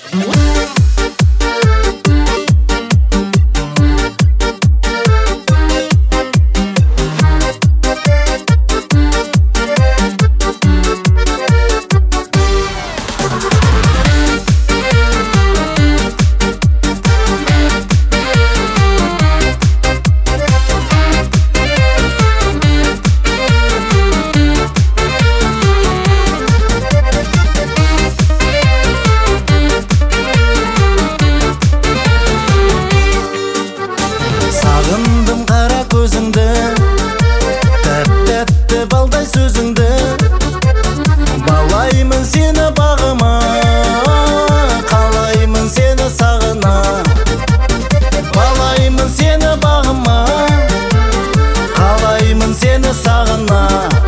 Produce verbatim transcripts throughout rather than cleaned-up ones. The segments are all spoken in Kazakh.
Сағындым қара көзіңді, тәп-тәтті балдай сөзіңді. Балаймын сені бағыма, қалаймын сені сағына. Балаймын сені бағыма, қалаймын сені сағына.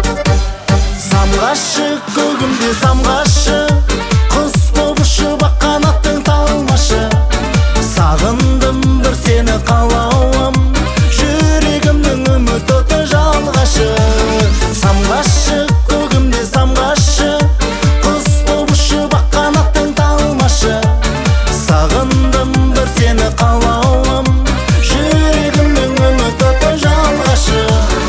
Самғашы көгімде самғашы, құс боп ұшып ақ қанаттың талмашы. Сағындым бір сені қалауым, жүрегімнің үміт оты жалғашы. Самғашы көгімде самғашы, құс боп ұшып ақ қанаттың талмашы. Сағындым бір сені қалауым, жүрегімнің үміт оты жалғашы.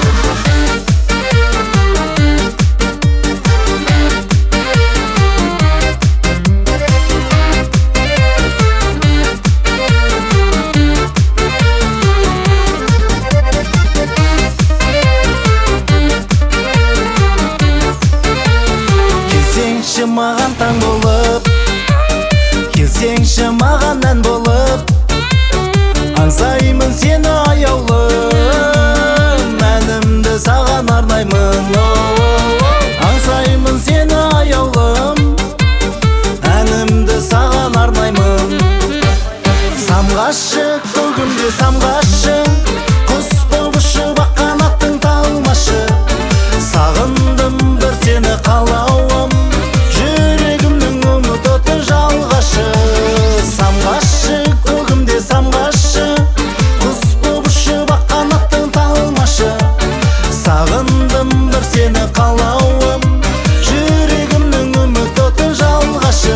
Келсеңші маған таң болып, келсеңші маған ән болып. Аңсаймын сені аяулым, әнімді саған арнаймын. Аңсаймын сені аяулым, әнімді саған арнаймын. Самғашы көгімде самғашы, құс боп ұшып ақ қанаттың талмашы. Сағындым бір сені қалауым, жүрегімнің үміт оты жалғашы. Самғашы көгімде самғашы, құс боп ұшып ақ қанаттың талмашы. Сағындым бір сені қалауым, жүрегімнің үміт оты жалғашы.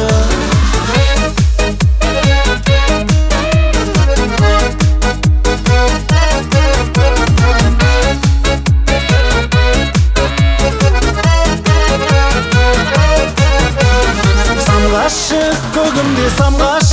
Самғашы көгімде самғашы.